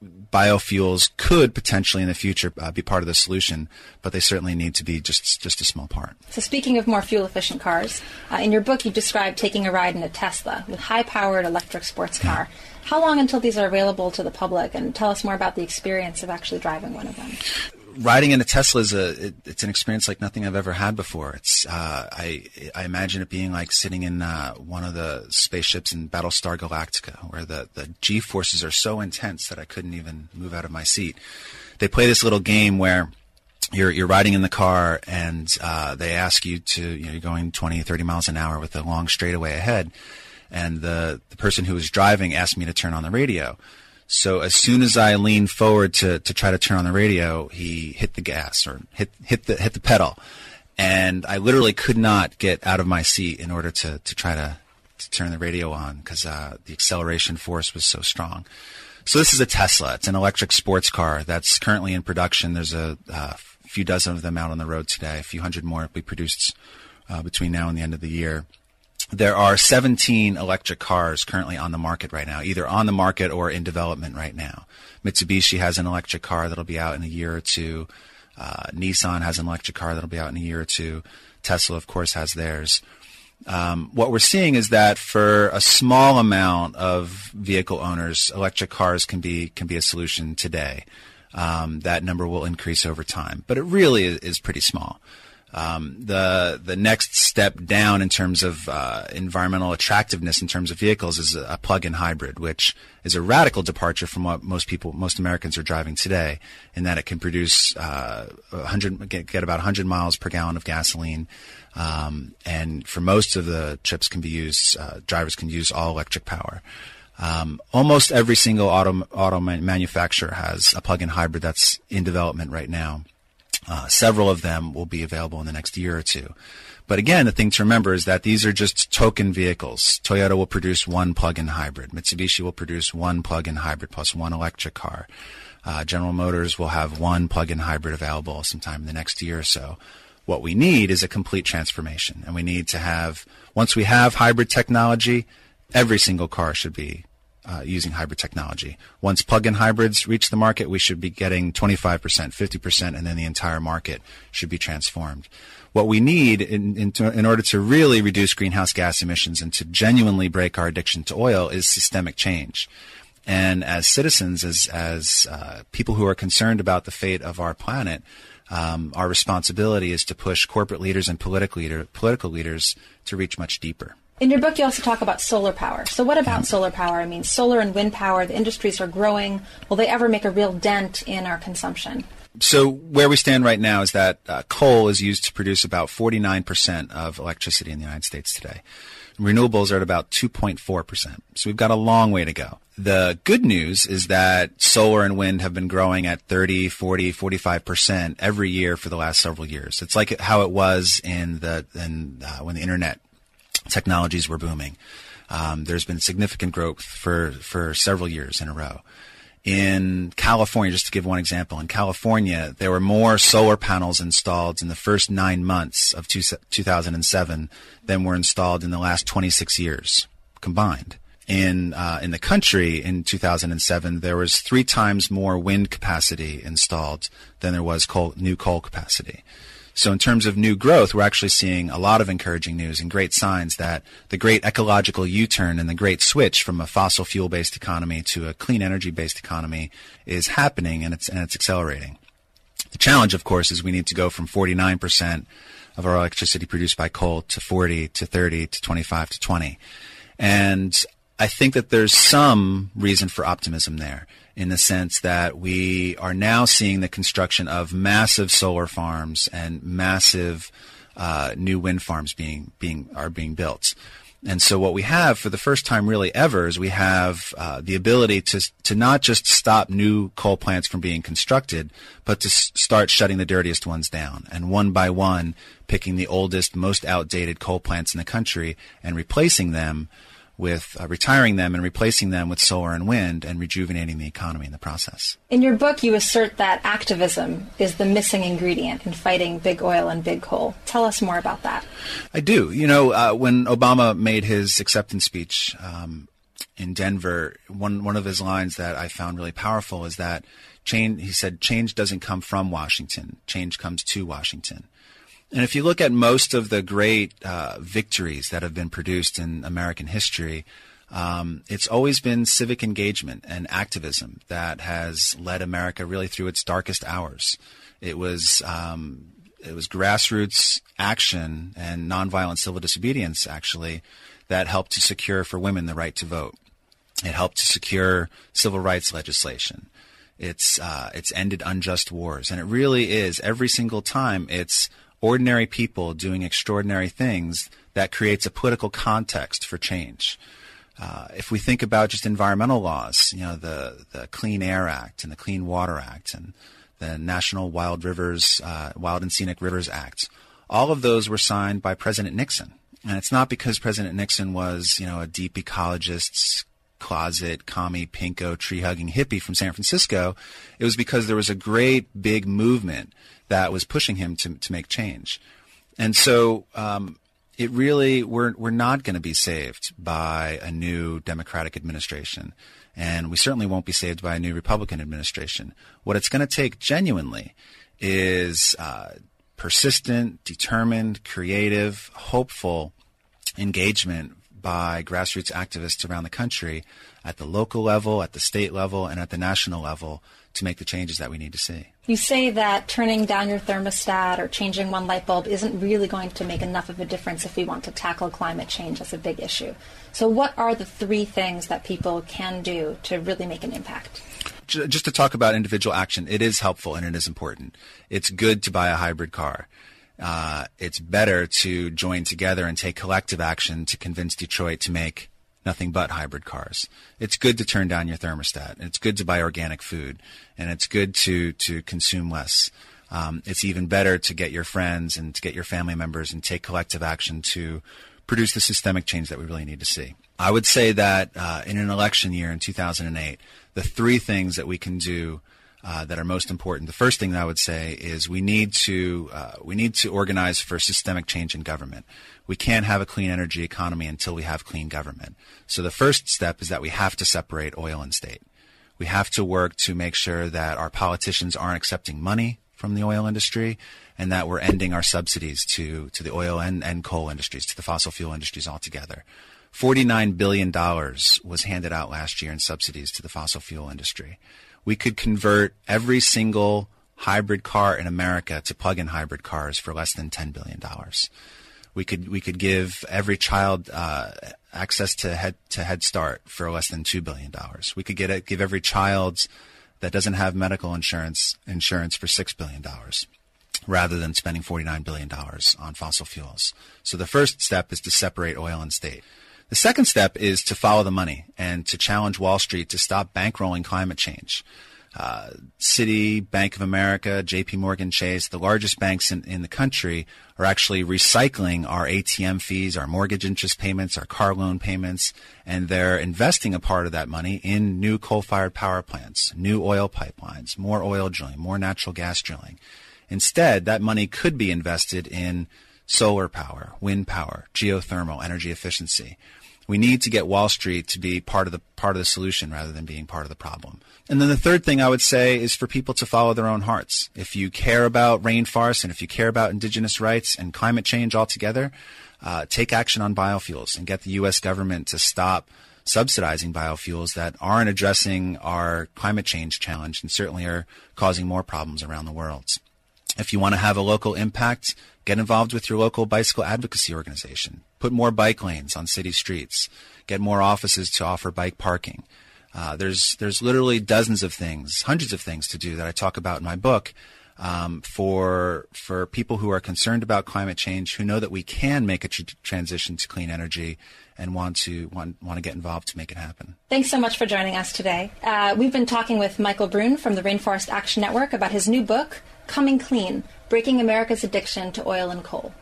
S12: biofuels could potentially in the future uh, be part of the solution, but they certainly need to be just just a small part.
S13: So speaking of more fuel-efficient cars, uh, in your book you described taking a ride in a Tesla with high-powered electric sports car. Yeah. How long until these are available to the public? And tell us more about the experience of actually driving one of them.
S12: Riding in a Tesla is a it, it's an experience like nothing I've ever had before. It's uh, I I imagine it being like sitting in uh, one of the spaceships in Battlestar Galactica, where the the G forces are so intense that I couldn't even move out of my seat. They play this little game where you're you're riding in the car and uh, they ask you to you know you're going twenty, thirty miles an hour with a long straightaway ahead, and the the person who was driving asked me to turn on the radio. So as soon as I leaned forward to, to try to turn on the radio, he hit the gas or hit hit the hit the pedal, and I literally could not get out of my seat in order to, to try to, to turn the radio on because uh, the acceleration force was so strong. So this is a Tesla. It's an electric sports car that's currently in production. There's a uh, few dozen of them out on the road today. A few hundred more will be produced uh, between now and the end of the year. There are seventeen electric cars currently on the market right now, either on the market or in development right now. Mitsubishi has an electric car that'll be out in a year or two. Uh, Nissan has an electric car that'll be out in a year or two. Tesla, of course, has theirs. Um, what we're seeing is that for a small amount of vehicle owners, electric cars can be can be a solution today. Um, that number will increase over time, but it really is, is pretty small. Um, the the next step down in terms of uh, environmental attractiveness in terms of vehicles is a, a plug-in hybrid, which is a radical departure from what most people, most Americans are driving today, in that it can produce uh, one hundred, get, get about one hundred miles per gallon of gasoline, um, and for most of the trips can be used, uh, drivers can use all electric power. Um, almost every single auto auto manufacturer has a plug-in hybrid that's in development right now. Uh, several of them will be available in the next year or two. But again, the thing to remember is that these are just token vehicles. Toyota will produce one plug-in hybrid. Mitsubishi will produce one plug-in hybrid plus one electric car. Uh, General Motors will have one plug-in hybrid available sometime in the next year or so. What we need is a complete transformation. And we need to have, once we have hybrid technology, every single car should be Uh, using hybrid technology. Once plug-in hybrids reach the market, we should be getting twenty-five percent, fifty percent, and then the entire market should be transformed. What we need in, in, to, in order to really reduce greenhouse gas emissions and to genuinely break our addiction to oil is systemic change. And as citizens, as, as uh, people who are concerned about the fate of our planet, um, our responsibility is to push corporate leaders and political, leader, political leaders to reach much deeper.
S13: In your book, you also talk about solar power. So what about solar power? I mean, solar and wind power, the industries are growing. Will they ever make a real dent in our consumption?
S12: So where we stand right now is that uh, coal is used to produce about forty-nine percent of electricity in the United States today. Renewables are at about two point four percent. So we've got a long way to go. The good news is that solar and wind have been growing at thirty, forty, forty-five percent every year for the last several years. It's like how it was in the in, uh, when the internet technologies were booming. Um, there's been significant growth for, for several years in a row. In California, just to give one example, in California, there were more solar panels installed in the first nine months of two thousand seven than were installed in the last twenty-six years combined. In uh, in the country in two thousand seven, there was three times more wind capacity installed than there was coal, new coal capacity. So in terms of new growth, we're actually seeing a lot of encouraging news and great signs that the great ecological U-turn and the great switch from a fossil fuel-based economy to a clean energy-based economy is happening, and it's and it's accelerating. The challenge, of course, is we need to go from forty-nine percent of our electricity produced by coal to forty to thirty to twenty-five to twenty. And I think that there's some reason for optimism there, in the sense that we are now seeing the construction of massive solar farms and massive uh, new wind farms being being are being built. And so what we have for the first time really ever is we have uh, the ability to to not just stop new coal plants from being constructed, but to s- start shutting the dirtiest ones down, and one by one picking the oldest, most outdated coal plants in the country and replacing them with uh, retiring them and replacing them with solar and wind, and rejuvenating the economy in the process.
S13: In your book, you assert that activism is the missing ingredient in fighting big oil and big coal. Tell us more about that.
S12: I do. You know, uh, when Obama made his acceptance speech um, in Denver, one one of his lines that I found really powerful is that change. He said, "Change doesn't come from Washington. Change comes to Washington." And if you look at most of the great uh, victories that have been produced in American history, um, it's always been civic engagement and activism that has led America really through its darkest hours. It was um, it was grassroots action and nonviolent civil disobedience, actually, that helped to secure for women the right to vote. It helped to secure civil rights legislation. It's uh, it's ended unjust wars, and it really is every single time it's ordinary people doing extraordinary things that creates a political context for change. Uh, if we think about just environmental laws, you know, the, the Clean Air Act and the Clean Water Act and the National Wild Rivers, uh, Wild and Scenic Rivers Act, all of those were signed by President Nixon. And it's not because President Nixon was, you know, a deep ecologist, closet, commie, pinko, tree-hugging hippie from San Francisco. It was because there was a great big movement that was pushing him to, to make change. And so um, it really, we're, we're not going to be saved by a new Democratic administration. And we certainly won't be saved by a new Republican administration. What it's going to take genuinely is uh, persistent, determined, creative, hopeful engagement by grassroots activists around the country at the local level, at the state level, and at the national level to make the changes that we need to see.
S13: You say that turning down your thermostat or changing one light bulb isn't really going to make enough of a difference if we want to tackle climate change as a big issue. So what are the three things that people can do to really make an impact?
S12: Just to talk about individual action, it is helpful and it is important. It's good to buy a hybrid car. Uh, it's better to join together and take collective action to convince Detroit to make nothing but hybrid cars. It's good to turn down your thermostat. It's good to buy organic food, and it's good to to consume less. Um, it's even better to get your friends and to get your family members and take collective action to produce the systemic change that we really need to see. I would say that uh, in an election year in two thousand eight, the three things that we can do Uh, that are most important. The first thing that I would say is we need to uh, we need to organize for systemic change in government. We can't have a clean energy economy until we have clean government. So the first step is that we have to separate oil and state. We have to work to make sure that our politicians aren't accepting money from the oil industry and that we're ending our subsidies to, to the oil and, and coal industries, to the fossil fuel industries altogether. forty-nine billion dollars was handed out last year in subsidies to the fossil fuel industry. We could convert every single hybrid car in America to plug-in hybrid cars for less than ten billion dollars. We could we could give every child uh, access to head to Head Start for less than two billion dollars. We could get it, give every child that doesn't have medical insurance insurance for six billion dollars, rather than spending forty-nine billion dollars on fossil fuels. So the first step is to separate oil and state. The second step is to follow the money and to challenge Wall Street to stop bankrolling climate change. Uh, Citi, Bank of America, J P Morgan Chase, the largest banks in, in the country are actually recycling our A T M fees, our mortgage interest payments, our car loan payments, and they're investing a part of that money in new coal-fired power plants, new oil pipelines, more oil drilling, more natural gas drilling. Instead, that money could be invested in solar power, wind power, geothermal, energy efficiency. We need to get Wall Street to be part of the part of the solution rather than being part of the problem. And then the third thing I would say is for people to follow their own hearts. If you care about rainforests and if you care about indigenous rights and climate change altogether, uh, take action on biofuels and get the U S government to stop subsidizing biofuels that aren't addressing our climate change challenge and certainly are causing more problems around the world. If you want to have a local impact, get involved with your local bicycle advocacy organization. Put more bike lanes on city streets. Get more offices to offer bike parking. Uh, there's there's literally dozens of things, hundreds of things to do that I talk about in my book um, for for people who are concerned about climate change, who know that we can make a tr- transition to clean energy and want to want, want to get involved to make it happen.
S13: Thanks so much for joining us today. Uh, we've been talking with Michael Brune from the Rainforest Action Network about his new book, Coming Clean, Breaking America's Addiction to Oil and Coal.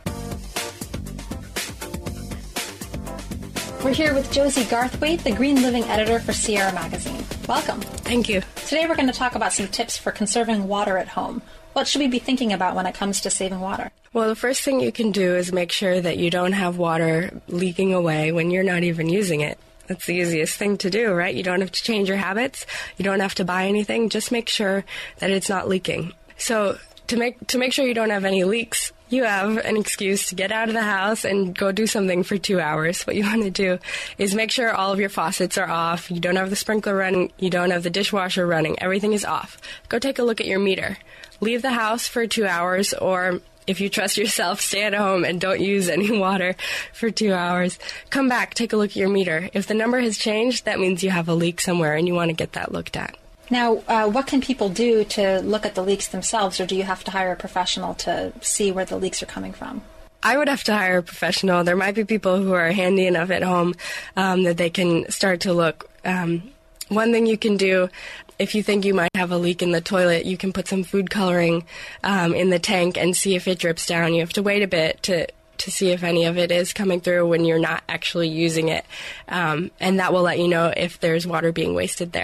S13: We're here with Josie Garthwaite, the Green Living editor for Sierra Magazine. Welcome.
S14: Thank you.
S13: Today we're going to talk about some tips for conserving water at home. What should we be thinking about when it comes to saving water?
S14: Well, the first thing you can do is make sure that you don't have water leaking away when you're not even using it. That's the easiest thing to do, right? You don't have to change your habits. You don't have to buy anything. Just make sure that it's not leaking. So to make to make sure you don't have any leaks, you have an excuse to get out of the house and go do something for two hours. What you want to do is make sure all of your faucets are off. You don't have the sprinkler running. You don't have the dishwasher running. Everything is off. Go take a look at your meter. Leave the house for two hours, or if you trust yourself, stay at home and don't use any water for two hours. Come back, take a look at your meter. If the number has changed, that means you have a leak somewhere and you want to get that looked at.
S13: Now, uh, what can people do to look at the leaks themselves, or do you have to hire a professional to see where the leaks are coming from?
S14: I would have to hire a professional. There might be people who are handy enough at home um, that they can start to look. Um, one thing you can do, if you think you might have a leak in the toilet, you can put some food coloring um, in the tank and see if it drips down. You have to wait a bit to to see if any of it is coming through when you're not actually using it, um, and that will let you know if there's water being wasted there.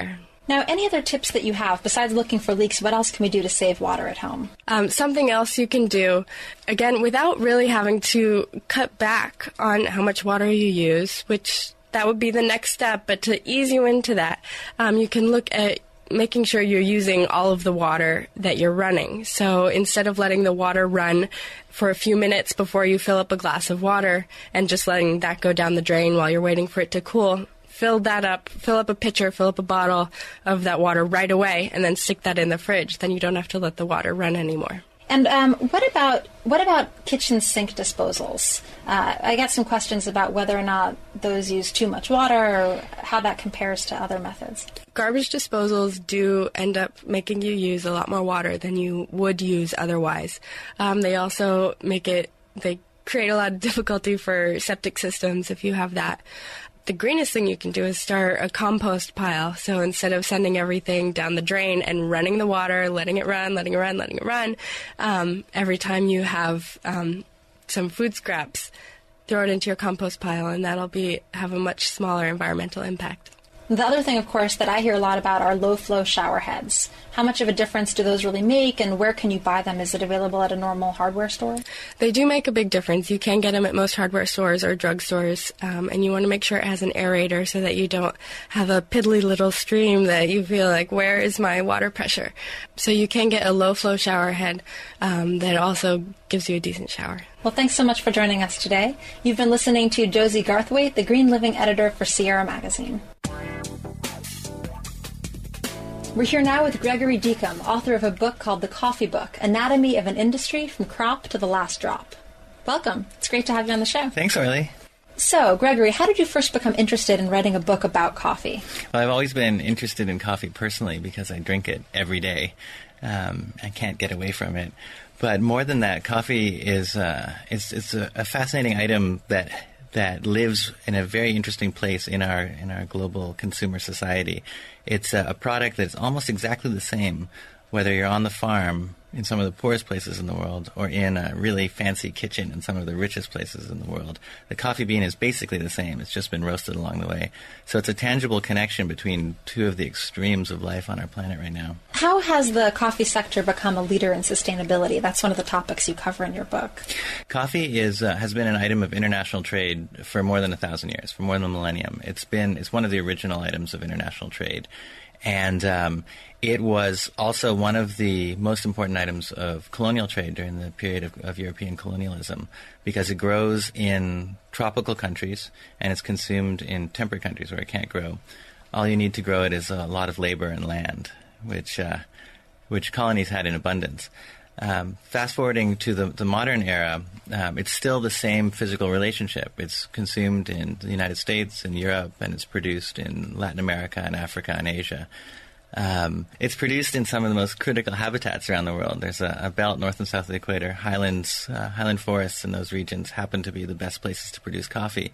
S13: Now, any other tips that you have, besides looking for leaks, what else can we do to save water at home?
S14: Um, something else you can do, again, without really having to cut back on how much water you use, which that would be the next step, but to ease you into that, um, you can look at making sure you're using all of the water that you're running. So instead of letting the water run for a few minutes before you fill up a glass of water and just letting that go down the drain while you're waiting for it to cool, fill that up, fill up a pitcher, fill up a bottle of that water right away, and then stick that in the fridge. Then you don't have to let the water run anymore.
S13: And um, what about what about kitchen sink disposals? Uh, I got some questions about whether or not those use too much water or how that compares to other methods.
S14: Garbage disposals do end up making you use a lot more water than you would use otherwise. Um, they also make it, they create a lot of difficulty for septic systems if you have that. The greenest thing you can do is start a compost pile. So instead of sending everything down the drain and running the water, letting it run, letting it run, letting it run, um, every time you have um, some food scraps, throw it into your compost pile, and that'll be have a much smaller environmental impact.
S13: The other thing, of course, that I hear a lot about are low-flow shower heads. How much of a difference do those really make, and where can you buy them? Is it available at a normal hardware store?
S14: They do make a big difference. You can get them at most hardware stores or drugstores, um, and you want to make sure it has an aerator so that you don't have a piddly little stream that you feel like, where is my water pressure? So you can get a low-flow shower head um, that also gives you a decent shower.
S13: Well, thanks so much for joining us today. You've been listening to Josie Garthwaite, the Green Living editor for Sierra Magazine. We're here now with Gregory Deacom, author of a book called The Coffee Book, Anatomy of an Industry from Crop to the Last Drop. Welcome. It's great to have you on the show.
S15: Thanks, Orly.
S13: So, Gregory, how did you first become interested in writing a book about coffee?
S15: Well, I've always been interested in coffee personally because I drink it every day. Um, I can't get away from it. But more than that, coffee is uh, it's, it's a, a fascinating item that that lives in a very interesting place in our in our global consumer society. It's a, a product that's almost exactly the same, whether you're on the farm in some of the poorest places in the world or in a really fancy kitchen in some of the richest places in the world. The coffee bean is basically the same. It's just been roasted along the way. So it's a tangible connection between two of the extremes of life on our planet right now.
S13: How has the coffee sector become a leader in sustainability? That's one of the topics you cover in your book.
S15: Coffee is uh, has been an item of international trade for more than a thousand years, for more than a millennium. It's been it's one of the original items of international trade. And um, it was also one of the most important items of colonial trade during the period of, of European colonialism because it grows in tropical countries and it's consumed in temperate countries where it can't grow. All you need to grow it is a lot of labor and land, which uh, which colonies had in abundance. Um, fast forwarding to the, the modern era, um, it's still the same physical relationship. It's consumed in the United States and Europe, and it's produced in Latin America and Africa and Asia. Um, it's produced in some of the most critical habitats around the world. There's a, a belt north and south of the equator. Highlands, uh, highland forests in those regions happen to be the best places to produce coffee.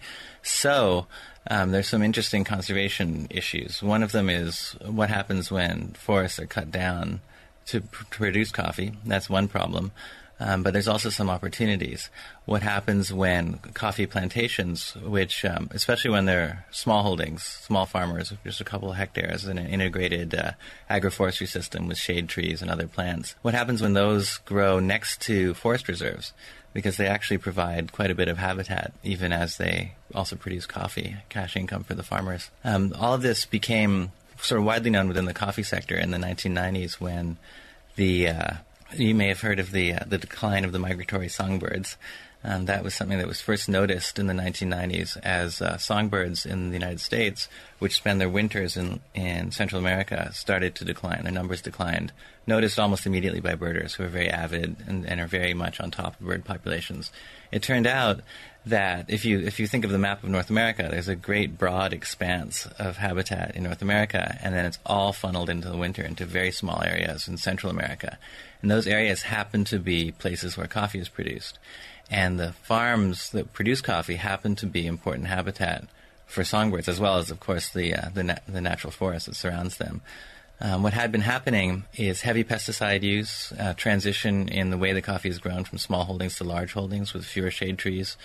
S15: So um, there's some interesting conservation issues. One of them is what happens when forests are cut down to pr- produce coffee. That's one problem. Um, but there's also some opportunities. What happens when coffee plantations, which, um, especially when they're small holdings, small farmers, just a couple of hectares in an integrated uh, agroforestry system with shade trees and other plants, what happens when those grow next to forest reserves? Because they actually provide quite a bit of habitat, even as they also produce coffee, cash income for the farmers. Um, all of this became sort of widely known within the coffee sector in the nineteen nineties when the uh, you may have heard of the uh, the decline of the migratory songbirds. Um, that was something that was first noticed in the nineteen nineties as uh, songbirds in the United States, which spend their winters in, in Central America, started to decline. Their numbers declined, noticed almost immediately by birders who are very avid and, and are very much on top of bird populations. It turned out that if you if you think of the map of North America, there's a great broad expanse of habitat in North America, and then it's all funneled into the winter into very small areas in Central America. And those areas happen to be places where coffee is produced. And the farms that produce coffee happen to be important habitat for songbirds, as well as, of course, the uh, the, na- the natural forest that surrounds them. Um, what had been happening is heavy pesticide use, uh, transition in the way the coffee is grown from small holdings to large holdings with fewer shade trees,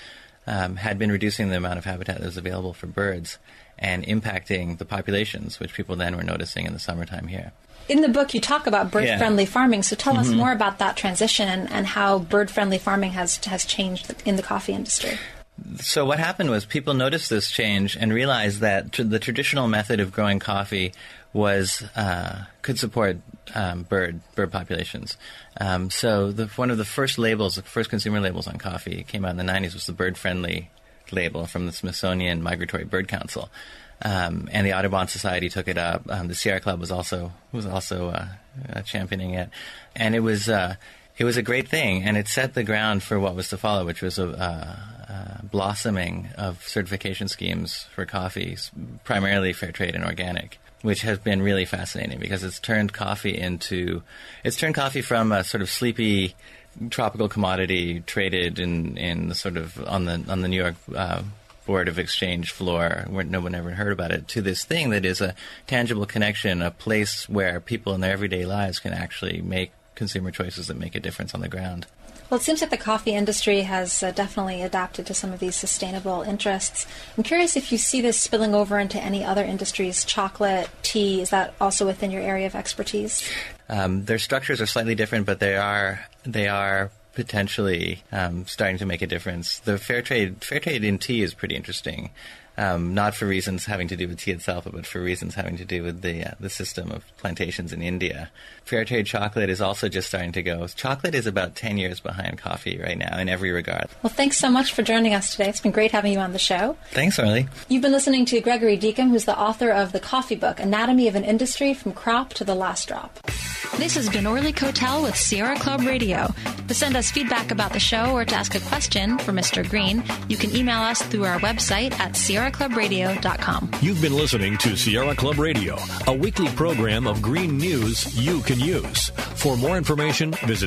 S15: um, had been reducing the amount of habitat that was available for birds and impacting the populations, which people then were noticing in the summertime here.
S13: In the book, you talk about bird-friendly
S15: Yeah.
S13: farming, so tell
S15: Mm-hmm.
S13: us more about that transition and, and how bird-friendly farming has has changed in the coffee industry.
S15: So what happened was people noticed this change and realized that tr- the traditional method of growing coffee was uh, could support um, bird bird populations. Um, so the, one of the first labels, the first consumer labels on coffee came out in the nineties was the bird-friendly label from the Smithsonian Migratory Bird Council. Um, and the Audubon Society took it up. Um, the Sierra Club was also was also uh, uh, championing it, and it was uh, it was a great thing. And it set the ground for what was to follow, which was a uh, uh, blossoming of certification schemes for coffees, primarily fair trade and organic, which has been really fascinating because it's turned coffee into it's turned coffee from a sort of sleepy tropical commodity traded in in the sort of on the on the New York Uh, Board of Exchange floor where no one ever heard about it, to this thing that is a tangible connection, a place where people in their everyday lives can actually make consumer choices that make a difference on the ground.
S13: Well, it seems like the coffee industry has uh, definitely adapted to some of these sustainable interests. I'm curious if you see this spilling over into any other industries, chocolate, tea, is that also within your area of expertise?
S15: Um, their structures are slightly different, but they are they are potentially um, starting to make a difference. The fair trade fair trade in tea is pretty interesting, um, not for reasons having to do with tea itself, but for reasons having to do with the uh, the system of plantations in India. Fair trade chocolate is also just starting to go. Chocolate is about ten years behind coffee right now in every regard.
S13: Well, thanks so much for joining us today. It's been great having you on the show.
S15: Thanks, Arlie.
S13: You've been listening to Gregory Deacom, who's the author of The Coffee Book, Anatomy of an Industry from Crop to the Last Drop.
S5: This has been Orly Cotel with Sierra Club Radio. To send us feedback about the show or to ask a question for Mister Green, you can email us through our website at sierra club radio dot com.
S4: You've been listening to Sierra Club Radio, a weekly program of green news you can use. For more information, visit